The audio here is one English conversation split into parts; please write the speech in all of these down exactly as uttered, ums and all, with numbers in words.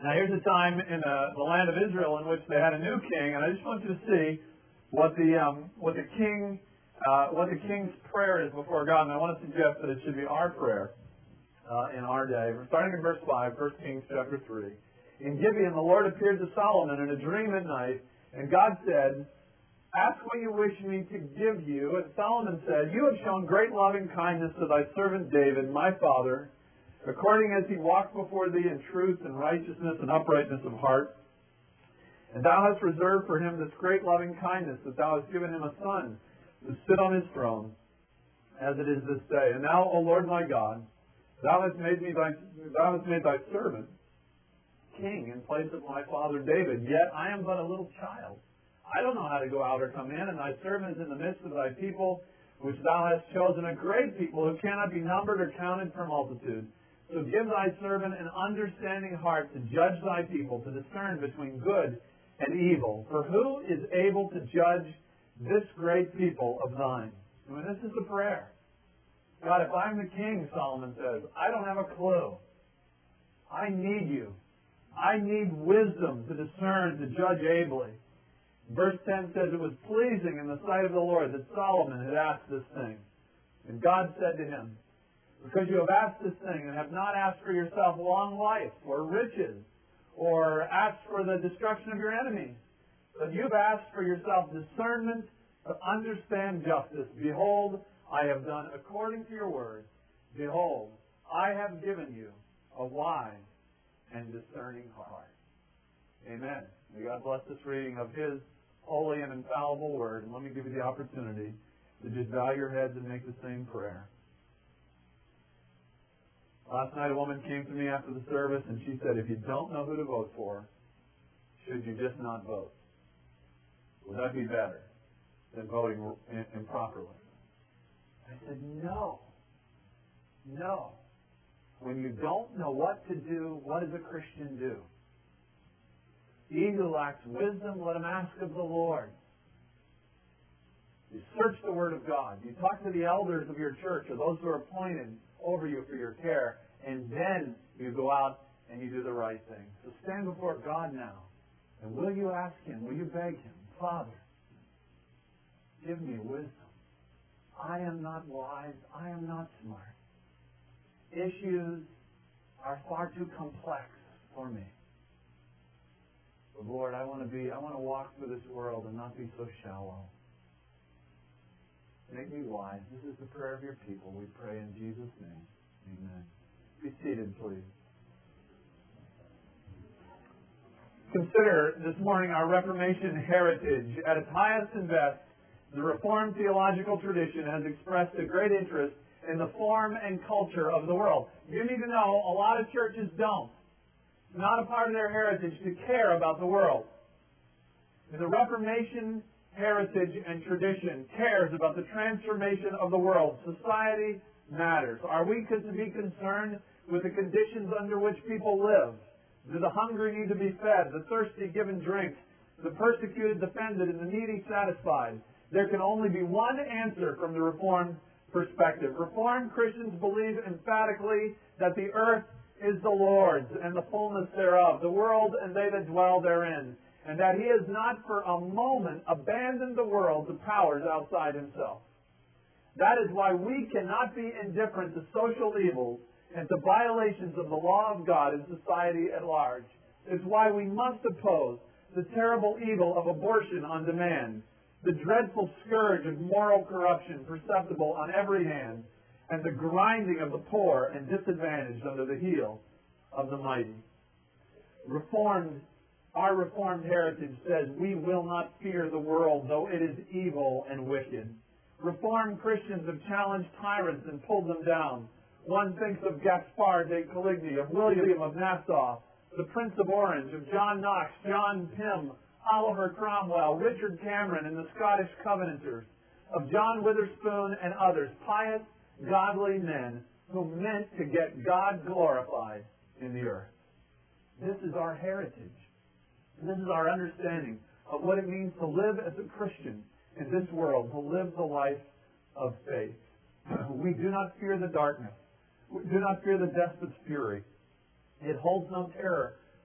Now here's a time in uh, the land of Israel in which they had a new king, and I just want you to see what the um, what the king uh, what the king's prayer is before God. And I want to suggest that it should be our prayer uh, in our day. We're starting in verse five, First Kings chapter three. In Gibeon, the Lord appeared to Solomon in a dream at night, and God said, "Ask what you wish me to give you." And Solomon said, "You have shown great loving kindness to thy servant David, my father, according as he walked before thee in truth and righteousness and uprightness of heart. And thou hast reserved for him this great loving kindness, that thou hast given him a son to sit on his throne, as it is this day. And now, O Lord my God, thou hast made me thy thou hast made thy servant king in place of my father David. Yet I am but a little child. I don't know how to go out or come in, and thy servant is in the midst of thy people, which thou hast chosen, a great people who cannot be numbered or counted for multitude. So give thy servant an understanding heart to judge thy people, to discern between good and evil. For who is able to judge this great people of thine?" I mean, this is the prayer. God, if I'm the king, Solomon says, I don't have a clue. I need you. I need wisdom to discern, to judge ably. Verse ten says, "It was pleasing in the sight of the Lord that Solomon had asked this thing. And God said to him, because you have asked this thing and have not asked for yourself long life or riches or asked for the destruction of your enemies, but you've asked for yourself discernment to understand justice. Behold, I have done according to your word. Behold, I have given you a wise and discerning heart." Amen. May God bless this reading of His holy and infallible word. And let me give you the opportunity to just bow your heads and make the same prayer. Last night a woman came to me after the service and she said, if you don't know who to vote for, should you just not vote? Would that be better than voting improperly? I said, no. No. When you don't know what to do, what does a Christian do? He who lacks wisdom, let him ask of the Lord. You search the Word of God. You talk to the elders of your church or those who are appointed over you for your care, and then you go out and you do the right thing. So stand before God now, and will you ask Him, will you beg Him, Father, give me wisdom. I am not wise. I am not smart. Issues are far too complex for me. But Lord, I want to be, I want to walk through this world and not be so shallow. Make me wise. This is the prayer of your people. We pray in Jesus' name. Amen. Be seated, please. Consider this morning our Reformation heritage. At its highest and best, the Reformed theological tradition has expressed a great interest in the form and culture of the world. You need to know a lot of churches don't. It's not a part of their heritage to care about the world. The Reformation heritage and tradition cares about the transformation of the world. Society matters. Are we to be concerned with the conditions under which people live? Do the hungry need to be fed, the thirsty given drink, the persecuted defended, and the needy satisfied? There can only be one answer from the Reformed perspective. Reformed Christians believe emphatically that the earth is the Lord's and the fullness thereof, the world and they that dwell therein, and that He has not for a moment abandoned the world to powers outside Himself. That is why we cannot be indifferent to social evils and to violations of the law of God in society at large. It's why we must oppose the terrible evil of abortion on demand, the dreadful scourge of moral corruption perceptible on every hand, and the grinding of the poor and disadvantaged under the heel of the mighty. Reformed, our Reformed heritage says we will not fear the world, though it is evil and wicked. Reformed Christians have challenged tyrants and pulled them down. One thinks of Gaspar de Coligny, of William of Nassau, the Prince of Orange, of John Knox, John Pym, Oliver Cromwell, Richard Cameron, and the Scottish Covenanters, of John Witherspoon and others, pious, godly men who meant to get God glorified in the earth. This is our heritage. This is our understanding of what it means to live as a Christian in this world, to live the life of faith. We do not fear the darkness. We do not fear the despot's fury. It holds no terror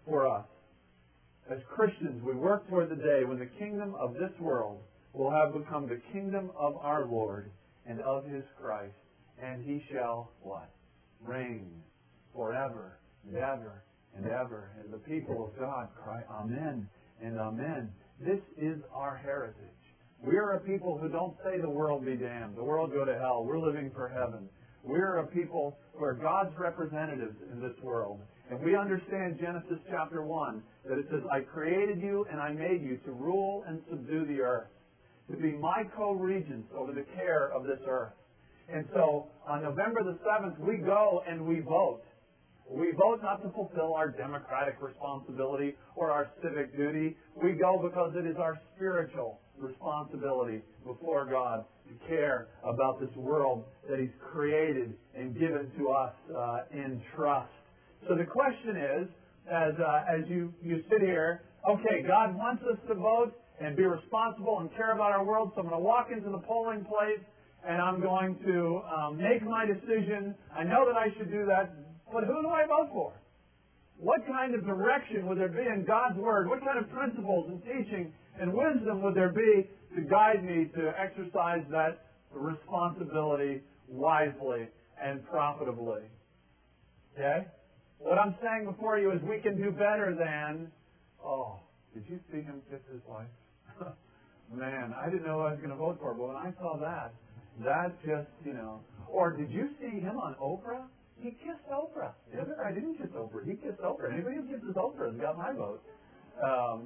for us. As Christians, we work toward the day when the kingdom of this world will have become the kingdom of our Lord and of His Christ, and He shall what? Reign forever and ever and ever. And the people of God cry, Amen and Amen. This is our heritage. We are a people who don't say the world be damned, the world go to hell. We're living for heaven. We're a people who are God's representatives in this world. And we understand Genesis chapter one, that it says, I created you and I made you to rule and subdue the earth, to be my co-regents over the care of this earth. And so, on November the seventh, we go and we vote. We vote not to fulfill our democratic responsibility or our civic duty. We go because it is our spiritual responsibility before God to care about this world that He's created and given to us uh, in trust. So the question is, as uh, as you, you sit here, okay, God wants us to vote and be responsible and care about our world, so I'm going to walk into the polling place and I'm going to um, make my decision. I know that I should do that, but who do I vote for? What kind of direction would there be in God's Word? What kind of principles and teaching and wisdom would there be to guide me to exercise that responsibility wisely and profitably? Okay? What I'm saying before you is we can do better than, oh, did you see him kiss his wife? Man, I didn't know who I was going to vote for, but when I saw that, that just, you know. Or did you see him on Oprah? He kissed Oprah. The other guy didn't kiss Oprah. He kissed Oprah. Anybody who kisses Oprah has got my vote. Um,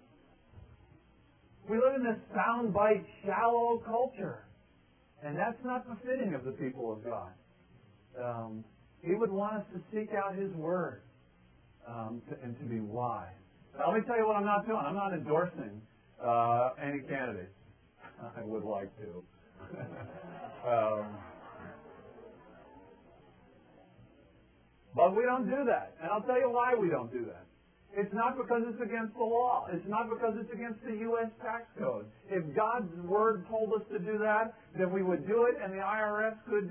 we live in this soundbite, shallow culture. And that's not befitting of the people of God. Um, he would want us to seek out His Word um, to, and to be wise. Now, let me tell you what I'm not doing. I'm not endorsing uh, any candidate. I would like to. um, but we don't do that. And I'll tell you why we don't do that. It's not because it's against the law. It's not because it's against the U S tax code. If God's Word told us to do that, then we would do it, and the I R S could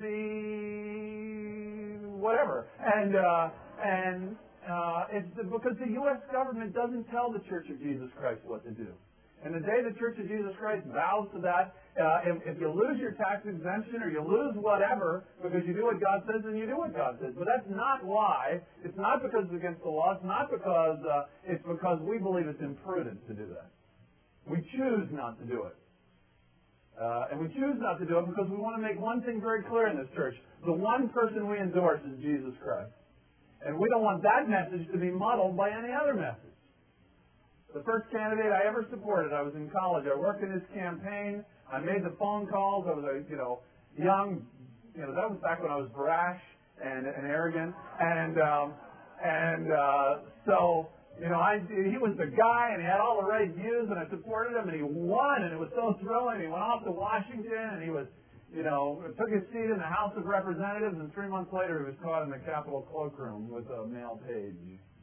be whatever. And uh, and uh, it's because the U S government doesn't tell the Church of Jesus Christ what to do. And the day the Church of Jesus Christ vows to that, uh, if, if you lose your tax exemption or you lose whatever because you do what God says, then you do what God says. But that's not why. It's not because it's against the law. It's not because uh, it's because we believe it's imprudent to do that. We choose not to do it. Uh, and we choose not to do it because we want to make one thing very clear in this church. The one person we endorse is Jesus Christ. And we don't want that message to be muddled by any other message. The first candidate I ever supported, I was in college. I worked in his campaign. I made the phone calls. I was a, you know, young, you know, that was back when I was brash and, and arrogant. And, um, and, uh, so, you know, I, he was the guy and he had all the right views and I supported him and he won and it was so thrilling. He went off to Washington and he was, you know, took his seat in the House of Representatives and three months later he was caught in the Capitol cloakroom with a male page.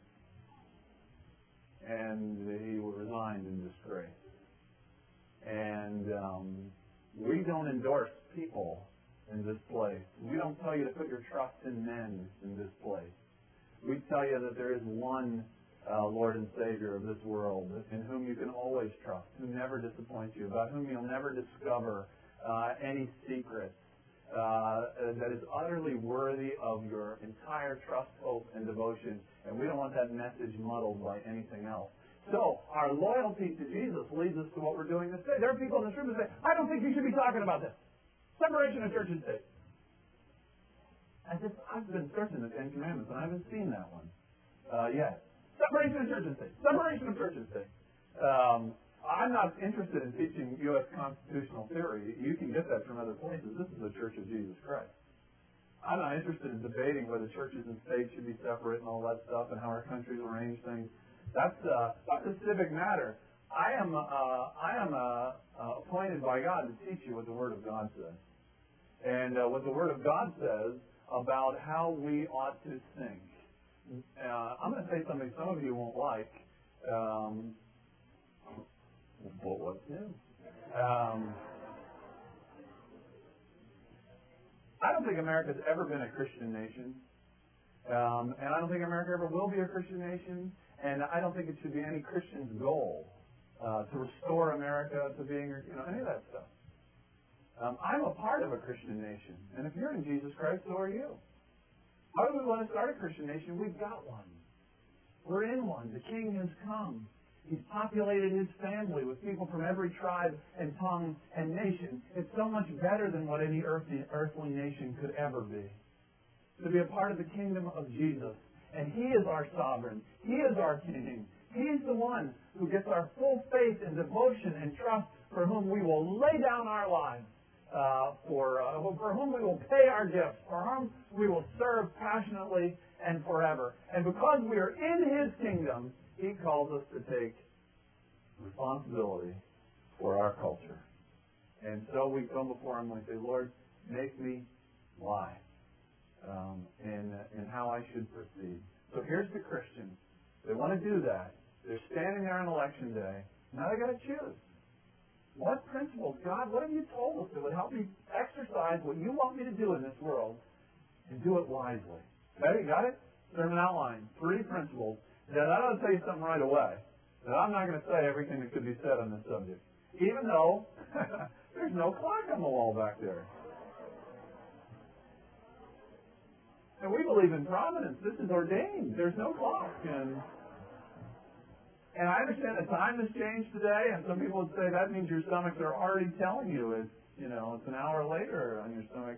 And he resigned in disgrace. And um, we don't endorse people in this place. We don't tell you to put your trust in men in this place. We tell you that there is one uh, Lord and Savior of this world in whom you can always trust, who never disappoints you, about whom you'll never discover uh, any secrets, uh, that is utterly worthy of your entire trust, hope, and devotion. And we don't want that message muddled by anything else. So, our loyalty to Jesus leads us to what we're doing this day. There are people in this room who say, I don't think you should be talking about this. Separation of church and state. As if I've been searching the Ten Commandments and I haven't seen that one uh, yet. Separation of church and state. Separation of church and state. Um, I'm not interested in teaching U S constitutional theory. You can get that from other places. This is the Church of Jesus Christ. I'm not interested in debating whether churches and states should be separate and all that stuff and how our countries arrange things. That's, uh, that's a civic matter. I am, uh, I am uh, uh, appointed by God to teach you what the Word of God says. And uh, what the Word of God says about how we ought to think. Uh, I'm going to say something some of you won't like. Um, but what's new? Um, I don't think America's ever been a Christian nation. Um, and I don't think America ever will be a Christian nation. And I don't think it should be any Christian's goal uh, to restore America to being, you know, any of that stuff. Um, I'm a part of a Christian nation. And if you're in Jesus Christ, so are you. How do we want to start a Christian nation? We've got one. We're in one. The King has come. He's populated his family with people from every tribe and tongue and nation. It's so much better than what any earthly, earthly nation could ever be. To be a part of the kingdom of Jesus. And He is our sovereign. He is our King. He's the one who gets our full faith and devotion and trust, for whom we will lay down our lives, uh, for, uh, for whom we will pay our gifts, for whom we will serve passionately and forever. And because we are in His kingdom, He calls us to take responsibility for our culture. And so we come before Him and we say, Lord, make me wise um, in, in how I should proceed. So here's the Christians. They want to do that. They're standing there on election day. Now they've got to choose. What principles, God, what have you told us that would help me exercise what you want me to do in this world and do it wisely? Okay, you got it? Sermon outline. Three principles. Now, I ought to tell you something right away. That I'm not going to say everything that could be said on this subject. Even though there's no clock on the wall back there. And we believe in providence. This is ordained. There's no clock. And and I understand the time has changed today, and some people would say that means your stomachs are already telling you it's, you know, it's an hour later on your stomach.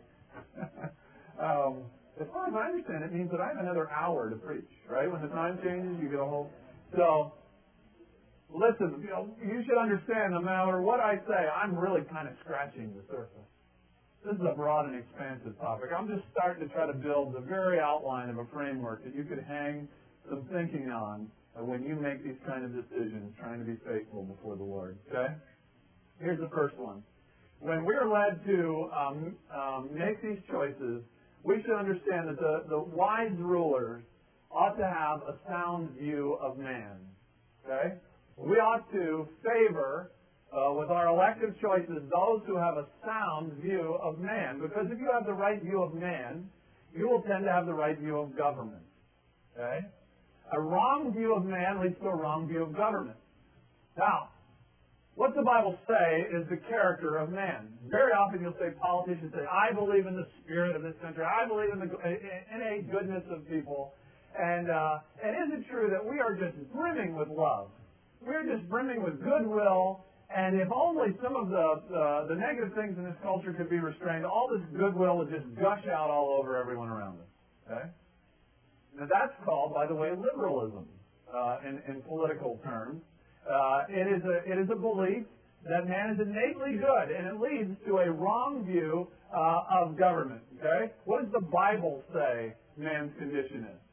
um, as far as I understand, it means that I have another hour to preach, right? When the time changes, you get a whole... So, listen, you know, you should understand no matter what I say, I'm really kind of scratching the surface. This is a broad and expansive topic. I'm just starting to try to build the very outline of a framework that you could hang some thinking on when you make these kind of decisions, trying to be faithful before the Lord. Okay? Here's the first one. When we're led to um, um, make these choices, we should understand that the, the wise rulers ought to have a sound view of man. Okay? We ought to favor, uh, with our elective choices, those who have a sound view of man. Because if you have the right view of man, you will tend to have the right view of government. Okay? A wrong view of man leads to a wrong view of government. Now, what the Bible say is the character of man. Very often you'll say, politicians say, I believe in the spirit of this country. I believe in the innate goodness of people. And, uh, and is it true that we are just brimming with love? We're just brimming with goodwill. And if only some of the, uh, the negative things in this culture could be restrained, all this goodwill would just gush out all over everyone around us. Okay? Now that's called, by the way, liberalism uh, in, in political terms. Uh, it is a it is a belief that man is innately good, and it leads to a wrong view uh, of government. Okay, what does the Bible say man's condition is?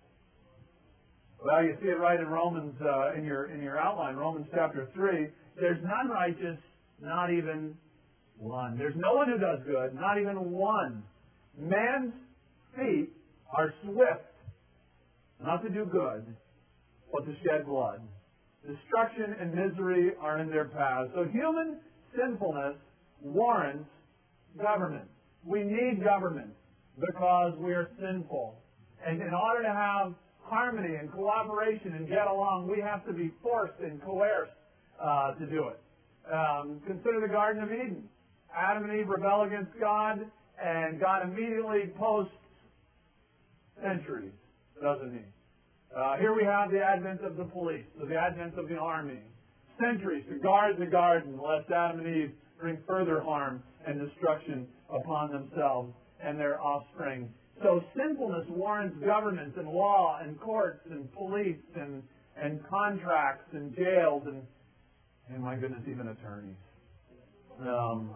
Well, you see it right in Romans uh, in your in your outline, Romans chapter three. There's none righteous, not even one. There's no one who does good, not even one. Man's feet are swift, not to do good, but to shed blood. Destruction and misery are in their paths. So human sinfulness warrants government. We need government because we are sinful. And in order to have harmony and cooperation and get along, we have to be forced and coerced uh, to do it. Um, consider the Garden of Eden. Adam and Eve rebel against God, and God immediately posts centuries, doesn't He? Uh, here we have the advent of the police, so the advent of the army. Centuries to guard the garden, lest Adam and Eve bring further harm and destruction upon themselves and their offspring. So sinfulness warrants governments and law and courts and police and, and contracts and jails and, and my goodness, even attorneys. Um,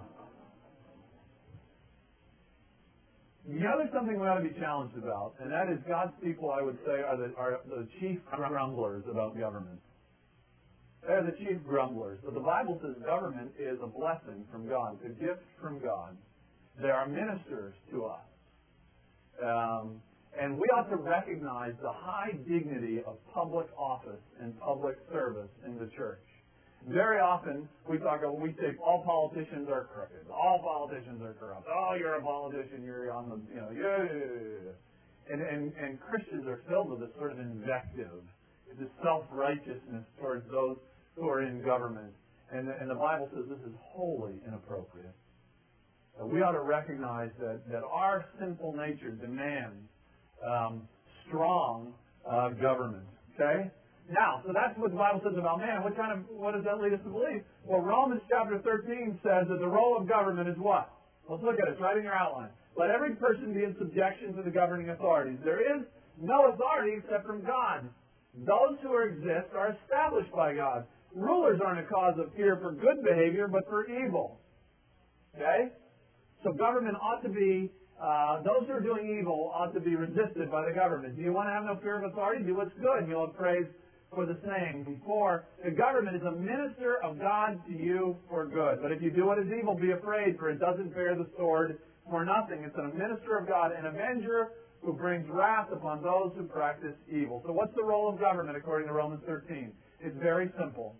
You know, there's something we ought to be challenged about, and that is God's people, I would say, are the, are the chief grumblers about government. They're the chief grumblers. But the Bible says government is a blessing from God. It's a gift from God. They are ministers to us. Um, and we ought to recognize the high dignity of public office and public service in the church. Very often, we talk about, we say all politicians are crooked. All politicians are corrupt. Oh, you're a politician. You're on the, you know, yeah. And, and, and Christians are filled with this sort of invective It's a self-righteousness towards those who are in government. And the, and the Bible says this is wholly inappropriate. Uh, we ought to recognize that, that our sinful nature demands um, strong uh, government. Okay? Now, so that's what the Bible says about man. What kind of, what does that lead us to believe? Well, Romans chapter thirteen says that the role of government is what? Let's look at it. It's right in your outline. Let every person be in subjection to the governing authorities. There is no authority except from God. Those who exist are established by God. Rulers aren't a cause of fear for good behavior, but for evil. Okay? So government ought to be, uh, those who are doing evil ought to be resisted by the government. Do you want to have no fear of authority? Do what's good. You'll have praise for the same. Before, the government is a minister of God to you for good. But if you do what is evil, be afraid, for it doesn't bear the sword for nothing. It's a minister of God, an avenger who brings wrath upon those who practice evil. So what's the role of government according to Romans thirteen? It's very simple.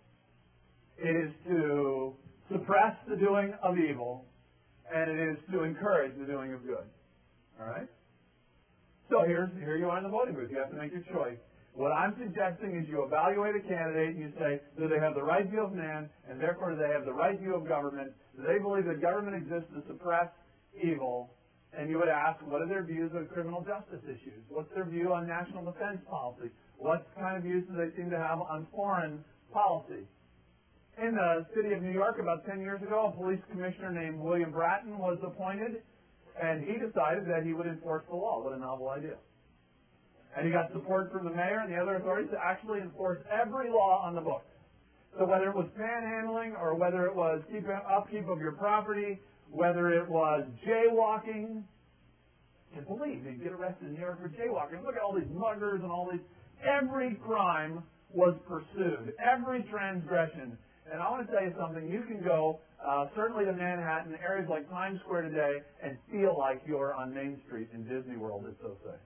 It is to suppress the doing of evil, and it is to encourage the doing of good. All right? So here's, here you are in the voting booth. You have to make your choice. What I'm suggesting is you evaluate a candidate and you say, do they have the right view of man, and therefore do they have the right view of government? Do they believe that government exists to suppress evil? And you would ask, what are their views on criminal justice issues? What's their view on national defense policy? What kind of views do they seem to have on foreign policy? In the city of New York about ten years ago, a police commissioner named William Bratton was appointed, and he decided that he would enforce the law. What a novel idea. And he got support from the mayor and the other authorities to actually enforce every law on the books. So whether it was panhandling or whether it was keep, upkeep of your property, whether it was jaywalking, you can believe they'd get arrested in New York for jaywalking. Look at all these muggers and all these. Every crime was pursued. Every transgression. And I want to tell you something. You can go uh, certainly to Manhattan, areas like Times Square today, and feel like you're on Main Street in Disney World, it's so safe.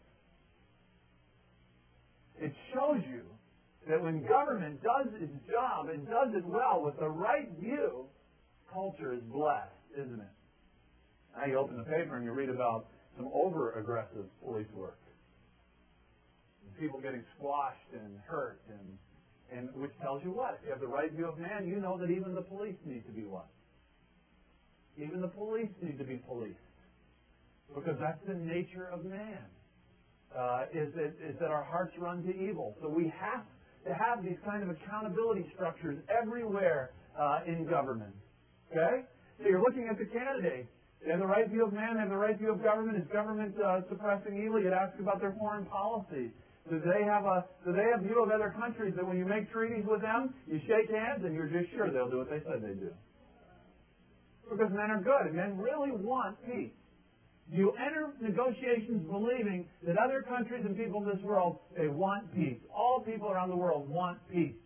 It shows you that when government does its job and does it well with the right view, culture is blessed, isn't it? Now you open the paper and you read about some over-aggressive police work. People getting squashed and hurt, and, and which tells you what? If you have the right view of man, you know that even the police need to be what? Even the police need to be policed. Because that's the nature of man. Uh, is, that, is that our hearts run to evil. So we have to have these kind of accountability structures everywhere uh, in government. Okay? So you're looking at the candidate. They have the right view of man, they have the right view of government. Is government uh, suppressing evil? You'd ask about their foreign policy. Do they have a do they have view of other countries that when you make treaties with them, you shake hands and you're just sure they'll do what they said they do? Because men are good and men really want peace. You enter negotiations believing that other countries and people in this world, they want peace. All people around the world want peace.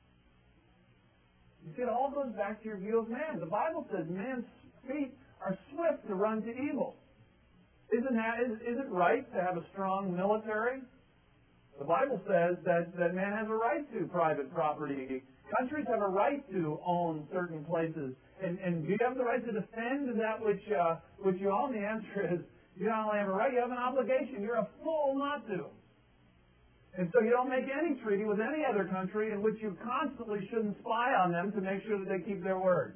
You see, it all goes back to your view of man. The Bible says man's feet are swift to run to evil. Isn't that, is, is it right to have a strong military? The Bible says that, that man has a right to private property. Countries have a right to own certain places. And, and do you have the right to defend that which uh, which you own? The answer is you not only have a right, you have an obligation. You're a fool not to. And so you don't make any treaty with any other country in which you constantly shouldn't spy on them to make sure that they keep their word.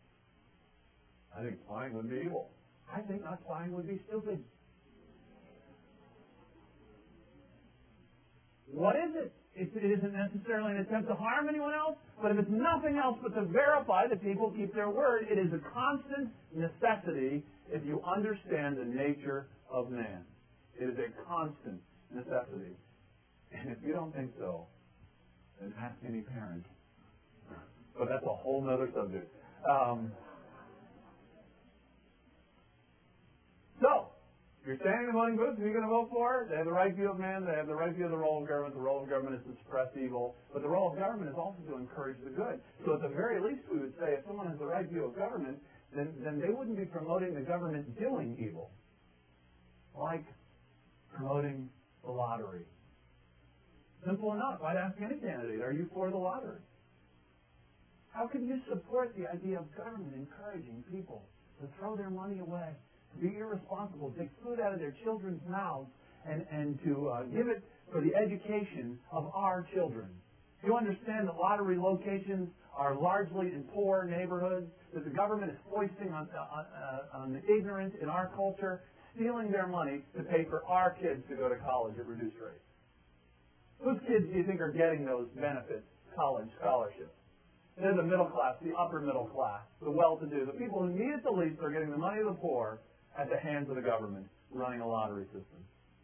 I think spying would be evil. I think not spying would be stupid. What is it? It isn't necessarily an attempt to harm anyone else, but if it's nothing else but to verify that people keep their word, it is a constant necessity if you understand the nature of man. It is a constant necessity. And if you don't think so, then ask any parent. But that's a whole other subject. Um, so, you're standing in the voting booth, who are you going to vote for? They have the right view of man, they have the right view of the role of government. The role of government is to suppress evil, but the role of government is also to encourage the good. So at the very least, we would say if someone has the right view of government, then, then they wouldn't be promoting the government doing evil. Like promoting the lottery. Simple enough. I'd ask any candidate, are you for the lottery? How can you support the idea of government encouraging people to throw their money away, to be irresponsible, take food out of their children's mouths, and, and to uh, give it for the education of our children. You understand that lottery locations are largely in poor neighborhoods, that the government is foisting on, on, uh, on the ignorant in our culture, stealing their money to pay for our kids to go to college at reduced rates. Whose kids do you think are getting those benefits, college scholarships? They're the middle class, the upper middle class, the well-to-do. The people who need it the least are getting the money of the poor at the hands of the government running a lottery system.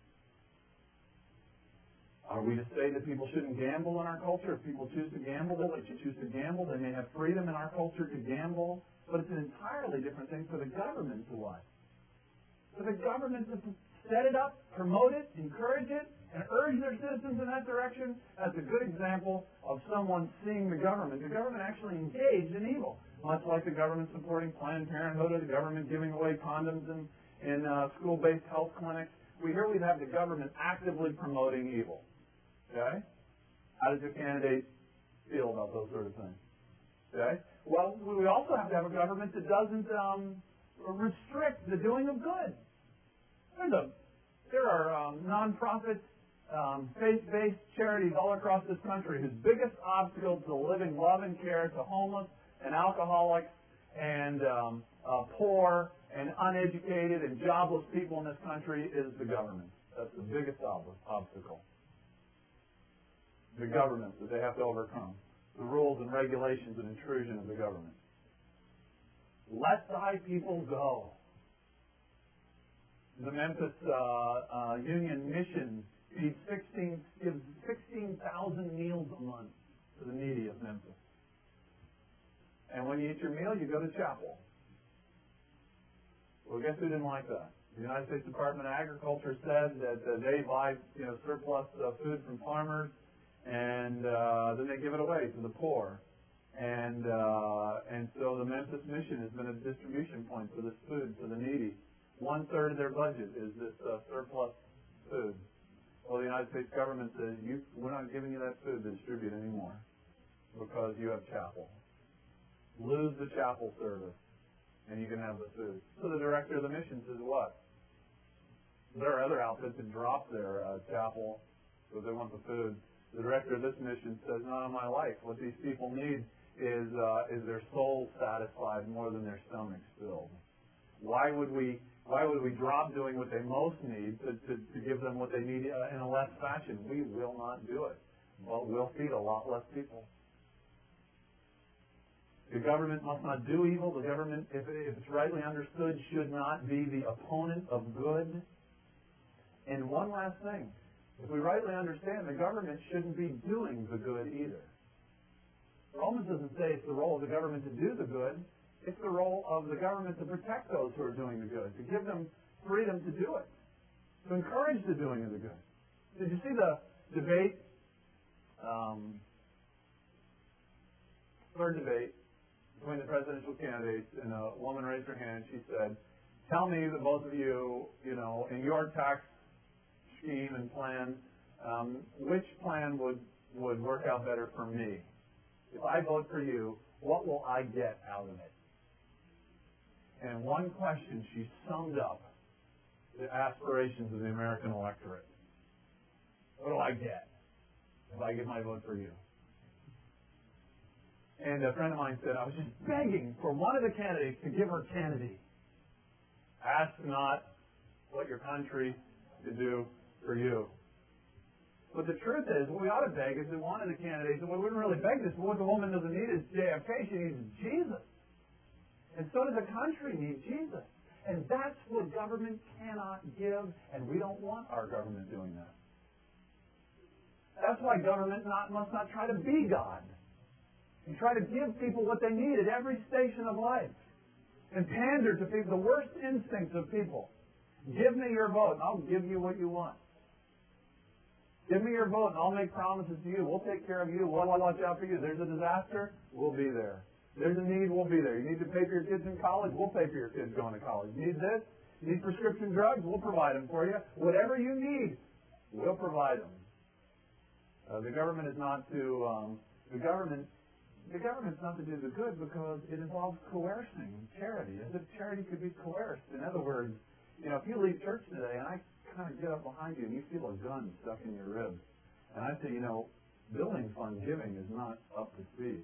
Are we to say that people shouldn't gamble in our culture? If people choose to gamble, they should choose to gamble. They may have freedom in our culture to gamble, but it's an entirely different thing for the government to what? For the government to set it up, promote it, encourage it, and urge their citizens in that direction. That's a good example of someone seeing the government. The government actually engaged in evil, much like the government supporting Planned Parenthood or the government giving away condoms in, in uh, school-based health clinics. We here we have the government actively promoting evil. Okay? How does your candidate feel about those sort of things? Okay? Well, we also have to have a government that doesn't um, restrict the doing of good. There's a, there are um, non-profit, um, faith-based charities all across this country whose biggest obstacle to living love and care to homeless and alcoholics and um, uh, poor and uneducated and jobless people in this country is the government. That's the biggest ob- obstacle. The government that they have to overcome. The rules and regulations and intrusion of the government. Let thy people go. The Memphis uh, uh, Union Mission feeds sixteen gives sixteen thousand meals a month to the needy of Memphis. And when you eat your meal, you go to chapel. Well, guess who didn't like that? The United States Department of Agriculture said that uh, they buy you know surplus uh, food from farmers, and uh, then they give it away to the poor. And uh, and so the Memphis Mission has been a distribution point for this food to the needy. One third of their budget is this uh, surplus food. Well, the United States government says, you, we're not giving you that food to distribute anymore because you have chapel. Lose the chapel service, and you can have the food. So the director of the mission says, what? There are other outfits that drop their uh, chapel because they want the food. The director of this mission says, not in my life. What these people need is uh, is their soul satisfied more than their stomachs filled. Why would we why would we drop doing what they most need to, to, to give them what they need uh, in a less fashion? We will not do it. Well, we'll feed a lot less people. The government must not do evil. The government, if, if it's rightly understood, should not be the opponent of good. And one last thing. If we rightly understand, the government shouldn't be doing the good either. Romans doesn't say it's the role of the government to do the good. It's the role of the government to protect those who are doing the good, to give them freedom to do it, to encourage the doing of the good. Did you see the debate, um, third debate between the presidential candidates, and a woman raised her hand. She said, tell me that both of you, you know, in your tax scheme and plan, um, which plan would, would work out better for me? If I vote for you, what will I get out of it? And in one question, she summed up the aspirations of the American electorate. What do I get if I give my vote for you? And a friend of mine said, I was just begging for one of the candidates to give her candy. Ask not what your country to do for you. But the truth is, what we ought to beg is that one of the candidates, and we wouldn't really beg this, but what the woman doesn't need is J F K, she needs Jesus. And so does the country need Jesus. And that's what government cannot give, and we don't want our government doing that. That's why government not, must not try to be God. And try to give people what they need at every station of life. And pander to people, the worst instincts of people. Give me your vote, and I'll give you what you want. Give me your vote, and I'll make promises to you. We'll take care of you. We'll watch out for you. There's a disaster, we'll be there. There's a need, we'll be there. You need to pay for your kids in college, we'll pay for your kids going to college. You need this? You need prescription drugs? We'll provide them for you. Whatever you need, we'll provide them. Uh, the government is not to, um, the government, the government's not to do the good because it involves coercing charity, as if charity could be coerced. In other words, you know, if you leave church today and I kind of get up behind you and you feel a gun stuck in your ribs. And I say, you know, building fund giving is not up to speed.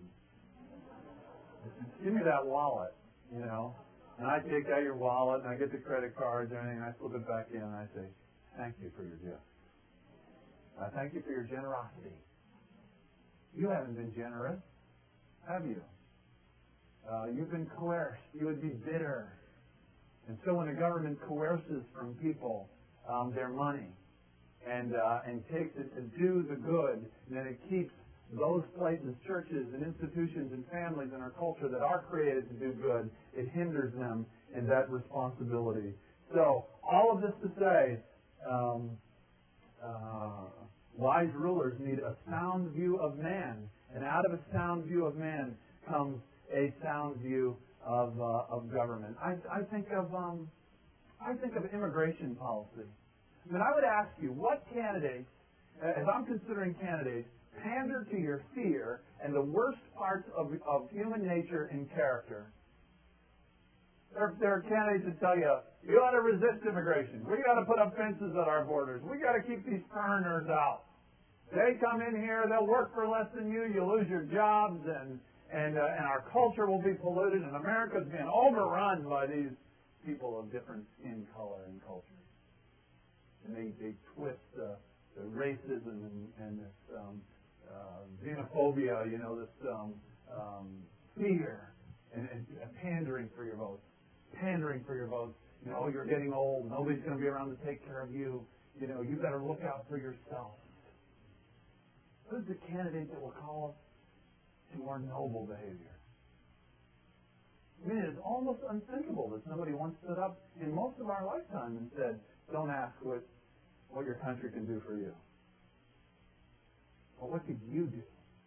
Give me that wallet, you know. And I take out your wallet and I get the credit cards and everything and I slip it back in and I say, thank you for your gift. I thank you for your generosity. You haven't been generous, have you? Uh, you've been coerced. You would be bitter. And so when the government coerces from people um, their money and uh, and takes it to do the good, then it keeps those places, churches and institutions and families in our culture that are created to do good, it hinders them in that responsibility. So all of this to say, um, uh, wise rulers need a sound view of man, and out of a sound view of man comes a sound view of uh, of government. I, I think of um, I think of immigration policy. I mean, I would ask you, what candidates, as I'm considering candidates, pander to your fear and the worst parts of of human nature and character? There, there are candidates that tell you, you ought to resist immigration. We got to put up fences at our borders. We got to keep these foreigners out. They come in here, they'll work for less than you, you lose your jobs, and and uh, and our culture will be polluted, and America's being overrun by these people of different skin color and culture. And they, they twist uh, the racism and, and this um, uh, xenophobia, you know, this um, um, fear and, and pandering for your votes. Pandering for your votes. You know, you're getting old. Nobody's going to be around to take care of you. You know, you better look out for yourself. Who's the candidate that will call us to more noble behavior? I mean, it's almost unthinkable that somebody once stood up in most of our lifetime and said, don't ask what, what your country can do for you. But what could you do?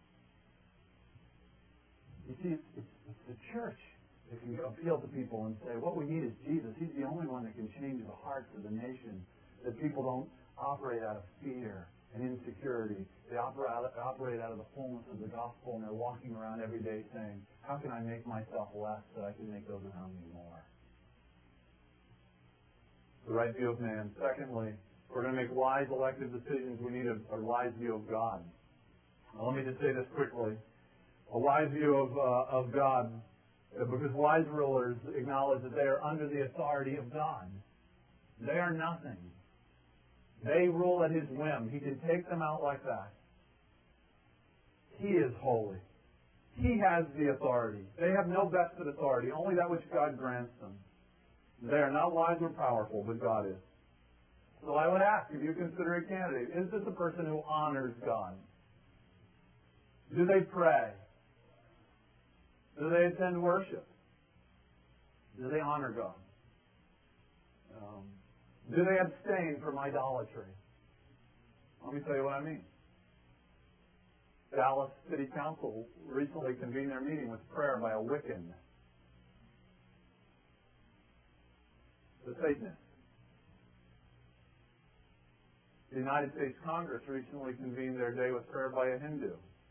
You see, it's, it's, it's the church that can appeal to people and say, what we need is Jesus. He's the only one that can change the hearts of the nation. That people don't operate out of fear and insecurity. They operate out, operate out of the fullness of the gospel, and they're walking around every day saying, how can I make myself less so I can make those around me more? The right view of man. Secondly, if we're going to make wise elective decisions, we need a, a wise view of God. Now, let me just say this quickly. A wise view of, uh, of God, because wise rulers acknowledge that they are under the authority of God. They are nothing. They rule at His whim. He can take them out like that. He is holy. He has the authority. They have no vested authority, only that which God grants them. They are not wise or powerful, but God is. So I would ask, if you consider a candidate, is this a person who honors God? Do they pray? Do they attend worship? Do they honor God? Um, do they abstain from idolatry? Let me tell you what I mean. Dallas City Council recently convened their meeting with prayer by a Wiccan, the Satanist. The United States Congress recently convened their day with prayer by a Hindu.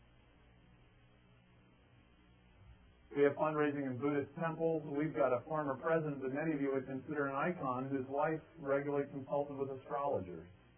We have fundraising in Buddhist temples. We've got a former president that many of you would consider an icon whose wife regularly consulted with astrologers.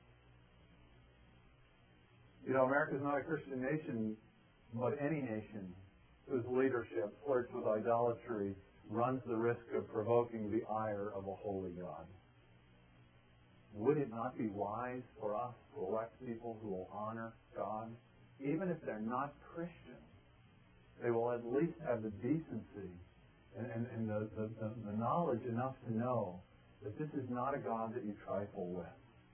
You know, America is not a Christian nation, but any nation whose leadership flirts with idolatry runs the risk of provoking the ire of a holy God. Would it not be wise for us to elect people who will honor God, even if they're not Christian? They will at least have the decency and, and, and the, the, the, the knowledge enough to know that this is not a God that you trifle with.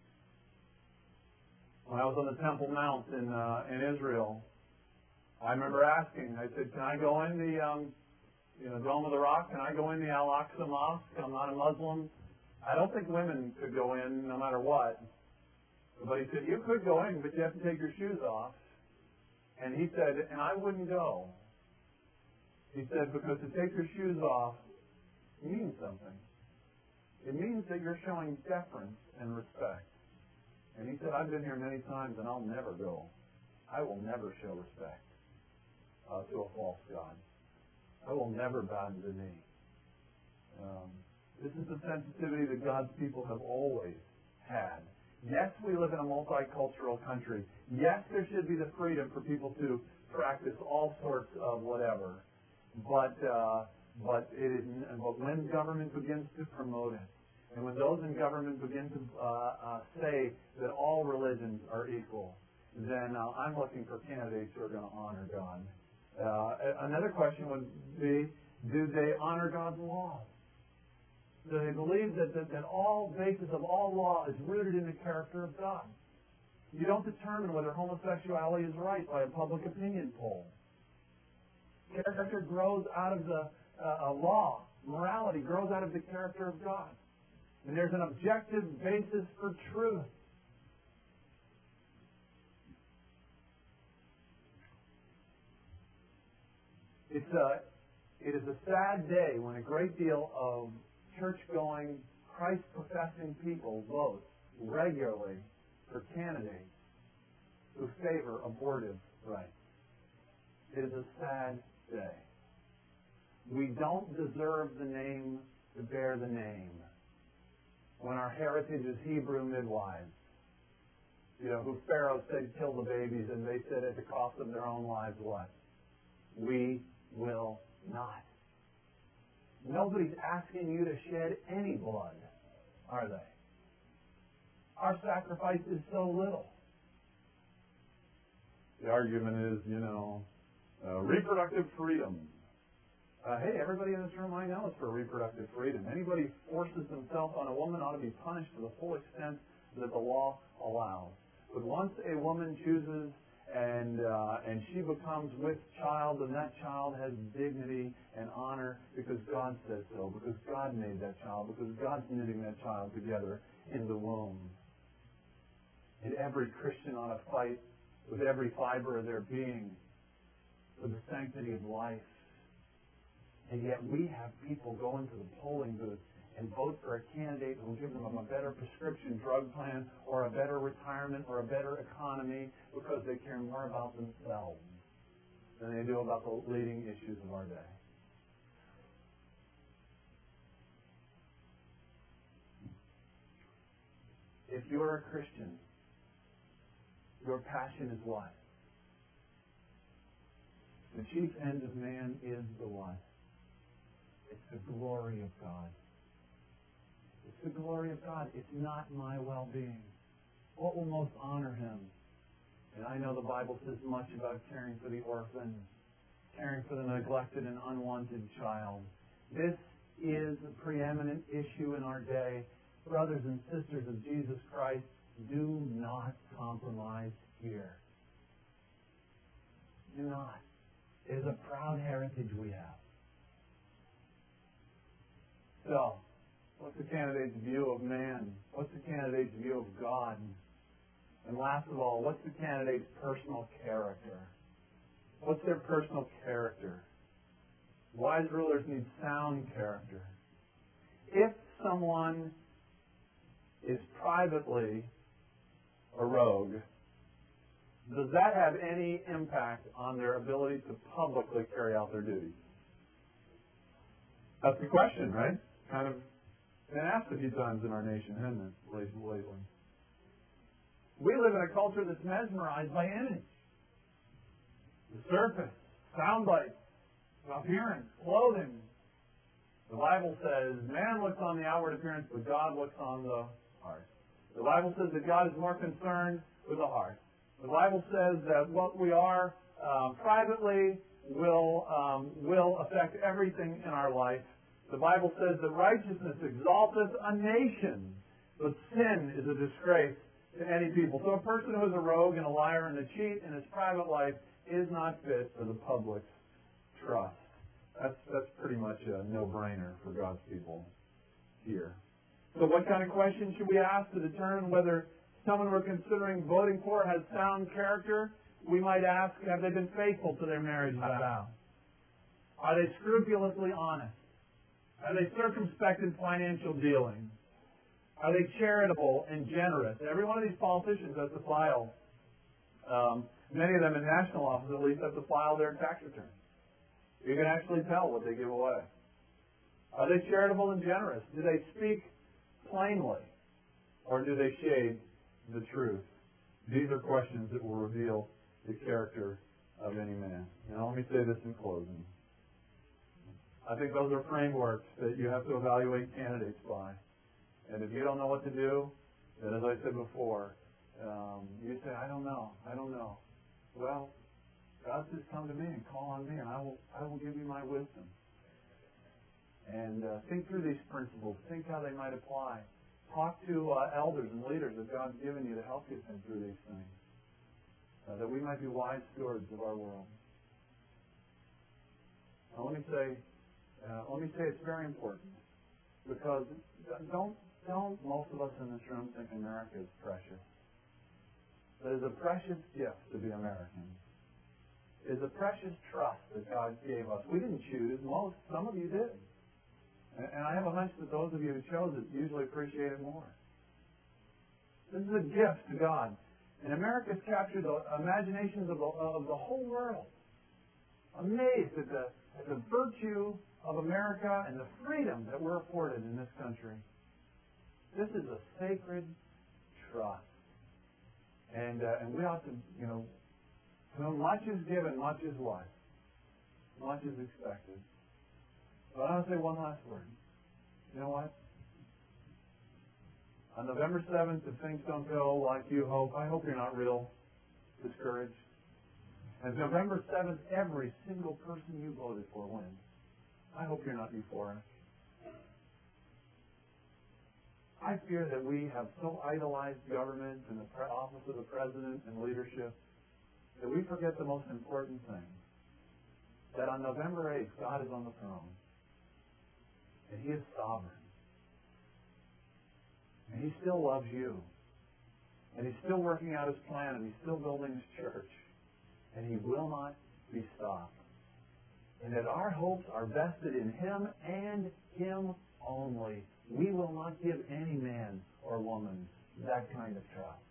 When I was on the Temple Mount in uh, in Israel, I remember asking, I said, can I go in the um, you know, Dome of the Rock? Can I go in the Al-Aqsa Mosque? I'm not a Muslim. I don't think women could go in no matter what. But he said, you could go in, but you have to take your shoes off. And he said, and I wouldn't go. He said, because to take your shoes off means something. It means that you're showing deference and respect. And he said, I've been here many times and I'll never go. I will never show respect uh, to a false god. I will never bend the knee. Um, this is the sensitivity that God's people have always had Yes, we live in a multicultural country. Yes, there should be the freedom for people to practice all sorts of whatever. But uh, but it is. But when government begins to promote it, and when those in government begin to uh, uh, say that all religions are equal, then uh, I'm looking for candidates who are going to honor God. Uh, another question would be, do they honor God's law? Do they believe that, that, that all basis of all law is rooted in the character of God? You don't determine whether homosexuality is right by a public opinion poll. Character grows out of the uh, law. Morality grows out of the character of God. And there's an objective basis for truth. It's a, it is a sad day when a great deal of church-going, Christ-professing people vote regularly for candidates who favor abortive rights. It is a sad day. We don't deserve the name to bear the name when our heritage is Hebrew midwives, you know, who Pharaoh said kill the babies, and they said at the cost of their own lives what? We will not. Nobody's asking you to shed any blood, are they? Our sacrifice is so little. The argument is, you know, uh, reproductive freedom. Uh, hey, everybody in this room I know is for reproductive freedom. Anybody who forces themselves on a woman ought to be punished to the full extent that the law allows. But once a woman chooses and uh, and she becomes with child, and that child has dignity and honor because God says so, because God made that child, because God's knitting that child together in the womb. And every Christian ought to fight with every fiber of their being for the sanctity of life. And yet we have people go into the polling booth and vote for a candidate who will give them a better prescription drug plan or a better retirement or a better economy because they care more about themselves than they do about the leading issues of our day. If you're a Christian, your passion is what? The chief end of man is the what? It's the glory of God. It's the glory of God. It's not my well-being. What will most honor Him? And I know the Bible says much about caring for the orphan, caring for the neglected and unwanted child. This is a preeminent issue in our day. Brothers and sisters of Jesus Christ, do not compromise here. Do not. It is a proud heritage we have. So, what's the candidate's view of man? What's the candidate's view of God? And last of all, what's the candidate's personal character? What's their personal character? Wise rulers need sound character. If someone is privately a rogue, does that have any impact on their ability to publicly carry out their duties? That's the question, right? Kind of been asked a few times in our nation, hasn't it, lately? We live in a culture that's mesmerized by image. The surface, sound bites, appearance, clothing. The Bible says man looks on the outward appearance, but God looks on the heart. The Bible says that God is more concerned with the heart. The Bible says that what we are um, privately will um, will affect everything in our life. The Bible says that righteousness exalteth a nation, but sin is a disgrace to any people. So a person who is a rogue and a liar and a cheat in his private life is not fit for the public's trust. That's that's pretty much a no-brainer for God's people here. So what kind of questions should we ask to determine whether someone we're considering voting for has sound character? We might ask, have they been faithful to their marriage vow? Are they scrupulously honest? Are they circumspect in financial dealings? Are they charitable and generous? Every one of these politicians has to file, um, many of them in national office at least, have to file their tax returns. You can actually tell what they give away. Are they charitable and generous? Do they speak plainly? Or do they shade the truth? These are questions that will reveal the character of any man. Now, let me say this in closing. I think those are frameworks that you have to evaluate candidates by. And if you don't know what to do, then as I said before, um, you say, I don't know, I don't know. Well, God says, come to me and call on me, and I will, I will give you my wisdom. And uh, think through these principles. Think how they might apply. Talk to uh, elders and leaders that God's given you to help you think through these things, uh, that we might be wise stewards of our world. Now, let me say, uh, let me say it's very important, because don't don't most of us in this room think America is precious. It is a precious gift to be American. It is a precious trust that God gave us. We didn't choose. Most, some of you did. And I have a hunch that those of you who chose it usually appreciate it more. This is a gift to God. And America's captured the imaginations of the, of the whole world. Amazed at the, at the virtue of America and the freedom that we're afforded in this country. This is a sacred trust. And, uh, and we ought to, you know, to whom much is given, much is what? Much is expected. But I want to say one last word. You know what? On November seventh, if things don't go like you hope, I hope you're not real discouraged. And November seventh, every single person you voted for wins. I hope you're not euphoric. I fear that we have so idolized government and the pre- office of the president and leadership that we forget the most important thing. That on November eighth, God is on the throne. And He is sovereign. And He still loves you. And He's still working out His plan, and He's still building His church. And He will not be stopped. And that our hopes are vested in Him and Him only. We will not give any man or woman that kind of trust.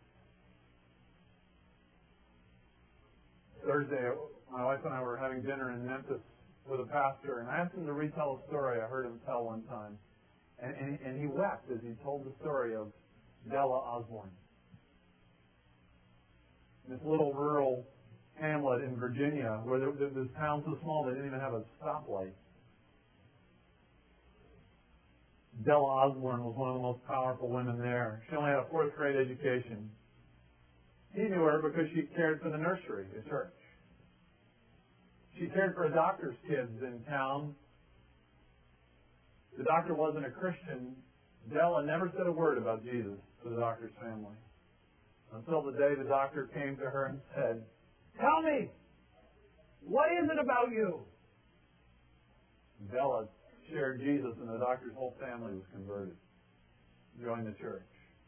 Thursday, my wife and I were having dinner in Memphis with a pastor, and I asked him to retell a story I heard him tell one time. And, and, and he wept as he told the story of Della Osborne. This little rural hamlet in Virginia, where there, this town so small they didn't even have a stoplight. Della Osborne was one of the most powerful women there. She only had a fourth grade education. He knew her because she cared for the nursery at church. She cared for a doctor's kids in town. The doctor wasn't a Christian. Della never said a word about Jesus to the doctor's family. Until the day the doctor came to her and said, "Tell me, what is it about you?" Della shared Jesus, and the doctor's whole family was converted, joined the church.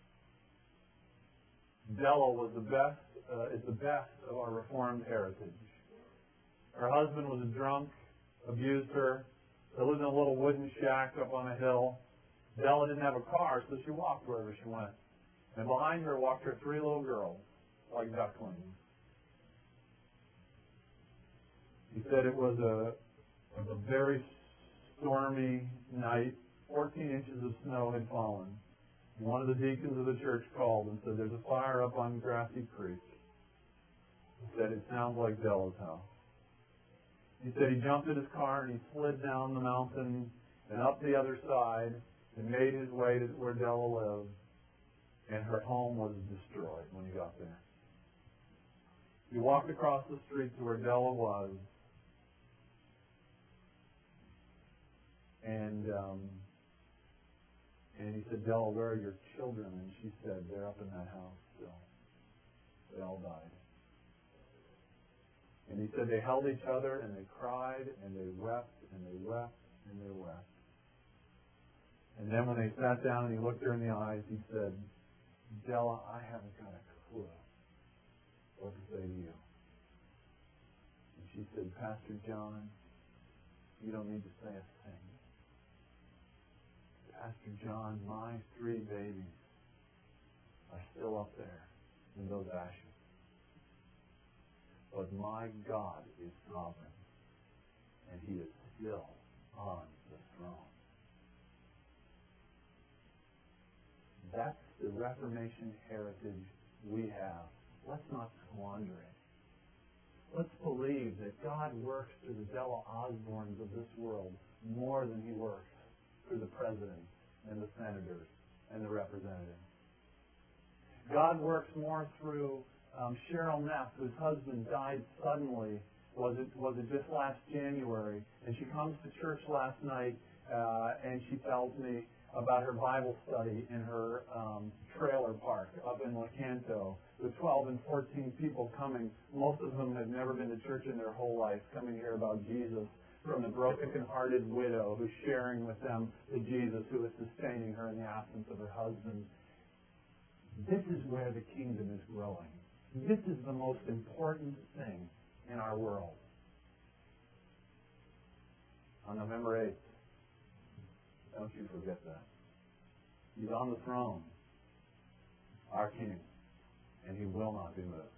Della was the best, uh, is the best of our Reformed heritage. Her husband was a drunk, abused her. They lived in a little wooden shack up on a hill. Della didn't have a car, so she walked wherever she went. And behind her walked her three little girls, like ducklings. He said it was a, a very stormy night. Fourteen inches of snow had fallen. One of the deacons of the church called and said, "There's a fire up on Grassy Creek." He said, "It sounds like Della's house." He said he jumped in his car and he slid down the mountain and up the other side and made his way to where Della lived. And her home was destroyed when he got there. He walked across the street to where Della was. And um, and he said, "Della, where are your children?" And she said, "They're up in that house still. They all died." And he said they held each other and they cried and they wept and they wept and they wept. And then when they sat down and he looked her in the eyes, he said, "Della, I haven't got a clue what to say to you." And she said, "Pastor John, you don't need to say a thing. Pastor John, my three babies are still up there in those ashes. But my God is sovereign, and He is still on the throne." That's the Reformation heritage we have, let's not squander it. Let's believe that God works through the Della Osbornes of this world more than He works through the presidents and the senators and the representatives. God works more through um, Cheryl Neff, whose husband died suddenly. Was it was it just last January? And she comes to church last night, uh, and she tells me about her Bible study in her um, trailer park up in Lecanto, with twelve and fourteen people coming. Most of them have never been to church in their whole life, coming to hear about Jesus from the broken-hearted widow who's sharing with them the Jesus who is sustaining her in the absence of her husband. This is where the kingdom is growing. This is the most important thing in our world. On November eighth, don't you forget that. He's on the throne, our King, and He will not be moved.